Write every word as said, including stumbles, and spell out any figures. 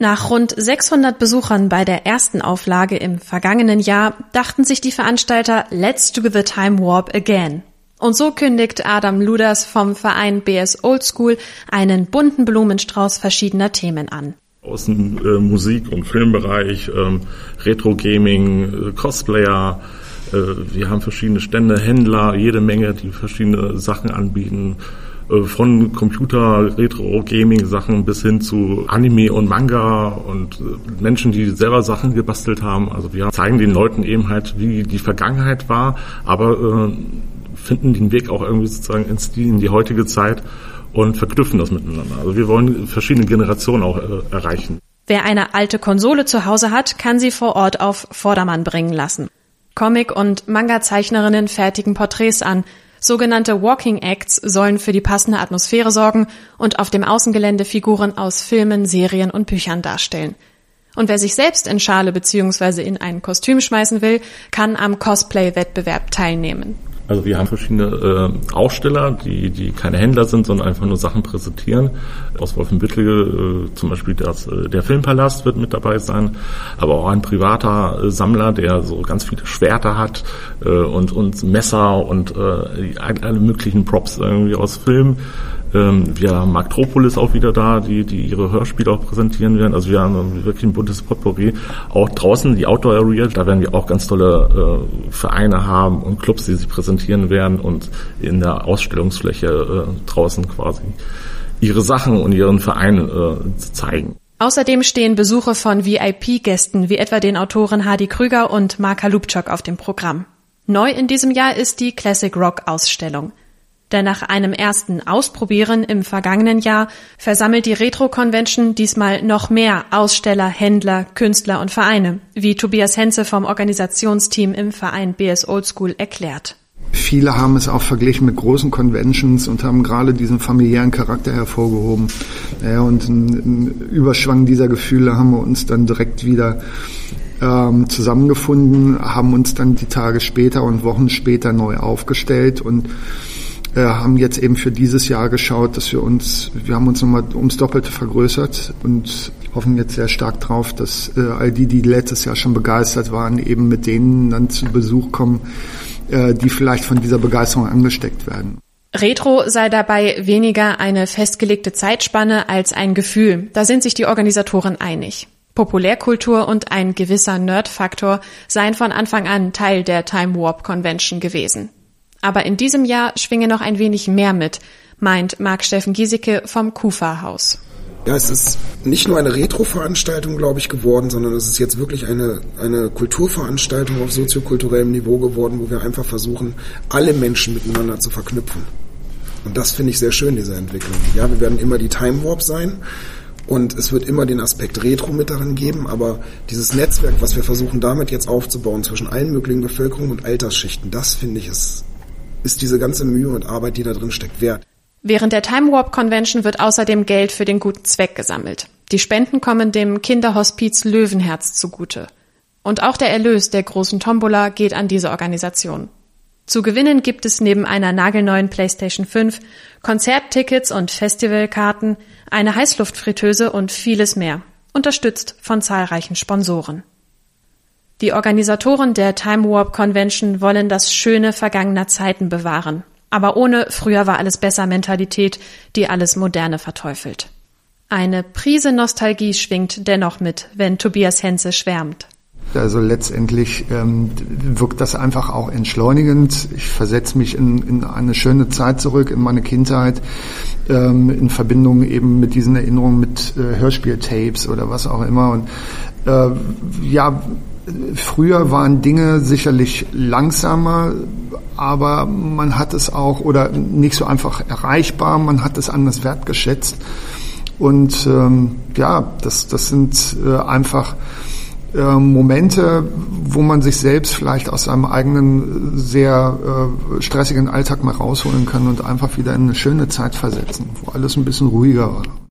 Nach rund sechshundert Besuchern bei der ersten Auflage im vergangenen Jahr dachten sich die Veranstalter, let's do the time warp again. Und so kündigt Adam Luders vom Verein B S Oldschool einen bunten Blumenstrauß verschiedener Themen an. Aus dem äh, Musik- und Filmbereich, ähm, Retro-Gaming, äh, Cosplayer, äh, wir haben verschiedene Stände, Händler, jede Menge, die verschiedene Sachen anbieten. Von Computer, Retro-Gaming-Sachen bis hin zu Anime und Manga und Menschen, die selber Sachen gebastelt haben. Also wir zeigen den Leuten eben halt, wie die Vergangenheit war, aber äh, finden den Weg auch irgendwie sozusagen ins, in die heutige Zeit und verknüpfen das miteinander. Also wir wollen verschiedene Generationen auch äh, erreichen. Wer eine alte Konsole zu Hause hat, kann sie vor Ort auf Vordermann bringen lassen. Comic- und Manga-Zeichnerinnen fertigen Porträts an. Sogenannte Walking Acts sollen für die passende Atmosphäre sorgen und auf dem Außengelände Figuren aus Filmen, Serien und Büchern darstellen. Und wer sich selbst in Schale bzw. in ein Kostüm schmeißen will, kann am Cosplay-Wettbewerb teilnehmen. Also wir haben verschiedene äh, Aussteller, die die keine Händler sind, sondern einfach nur Sachen präsentieren. Aus Wolfenbüttel äh, zum Beispiel das, äh, der Filmpalast wird mit dabei sein, aber auch ein privater äh, Sammler, der so ganz viele Schwerter hat äh, und, und Messer und äh, alle möglichen Props irgendwie aus Filmen. Ähm, wir haben Marktropolis auch wieder da, die die ihre Hörspiele auch präsentieren werden. Also wir haben wirklich ein buntes Potpourri. Auch draußen die Outdoor Area, da werden wir auch ganz tolle äh, Vereine haben und Clubs, die sich präsentieren werden und in der Ausstellungsfläche äh, draußen quasi ihre Sachen und ihren Verein äh, zeigen. Außerdem stehen Besuche von V I P-Gästen wie etwa den Autoren Hardy Krüger und Mark Halubczak auf dem Programm. Neu in diesem Jahr ist die Classic Rock Ausstellung. Denn nach einem ersten Ausprobieren im vergangenen Jahr versammelt die Retro-Convention diesmal noch mehr Aussteller, Händler, Künstler und Vereine, wie Tobias Henze vom Organisationsteam im Verein B S Oldschool erklärt. Viele haben es auch verglichen mit großen Conventions und haben gerade diesen familiären Charakter hervorgehoben. Ja, und im Überschwang dieser Gefühle haben wir uns dann direkt wieder ähm, zusammengefunden, haben uns dann die Tage später und Wochen später neu aufgestellt und äh, haben jetzt eben für dieses Jahr geschaut, dass wir uns, wir haben uns nochmal ums Doppelte vergrößert und hoffen jetzt sehr stark drauf, dass äh, all die, die letztes Jahr schon begeistert waren, eben mit denen dann zu Besuch kommen, die vielleicht von dieser Begeisterung angesteckt werden. Retro sei dabei weniger eine festgelegte Zeitspanne als ein Gefühl. Da sind sich die Organisatoren einig. Populärkultur und ein gewisser Nerd-Faktor seien von Anfang an Teil der Time Warp Convention gewesen. Aber in diesem Jahr schwinge noch ein wenig mehr mit, meint Marc-Steffen Giesecke vom Kufa-Haus. Ja, es ist nicht nur eine Retro-Veranstaltung, glaube ich, geworden, sondern es ist jetzt wirklich eine eine Kulturveranstaltung auf soziokulturellem Niveau geworden, wo wir einfach versuchen, alle Menschen miteinander zu verknüpfen. Und das finde ich sehr schön, diese Entwicklung. Ja, wir werden immer die Time Warp sein und es wird immer den Aspekt Retro mit darin geben, aber dieses Netzwerk, was wir versuchen damit jetzt aufzubauen zwischen allen möglichen Bevölkerungen und Altersschichten, das finde ich, ist, ist diese ganze Mühe und Arbeit, die da drin steckt, wert. Während der Time Warp Convention wird außerdem Geld für den guten Zweck gesammelt. Die Spenden kommen dem Kinderhospiz Löwenherz zugute. Und auch der Erlös der großen Tombola geht an diese Organisation. Zu gewinnen gibt es neben einer nagelneuen PlayStation fünf Konzerttickets und Festivalkarten, eine Heißluftfritteuse und vieles mehr, unterstützt von zahlreichen Sponsoren. Die Organisatoren der Time Warp Convention wollen das Schöne vergangener Zeiten bewahren. Aber ohne früher war alles besser Mentalität, die alles Moderne verteufelt. Eine Prise Nostalgie schwingt dennoch mit, wenn Tobias Henze schwärmt. Also letztendlich ähm, wirkt das einfach auch entschleunigend. Ich versetze mich in, in eine schöne Zeit zurück, in meine Kindheit, ähm, in Verbindung eben mit diesen Erinnerungen mit äh, Hörspieltapes oder was auch immer. Und äh, ja, früher waren Dinge sicherlich langsamer, aber man hat es auch, oder nicht so einfach erreichbar, man hat es anders wertgeschätzt. Und ähm, ja, das, das sind äh, einfach äh, Momente, wo man sich selbst vielleicht aus seinem eigenen sehr äh, stressigen Alltag mal rausholen kann und einfach wieder in eine schöne Zeit versetzen, wo alles ein bisschen ruhiger war.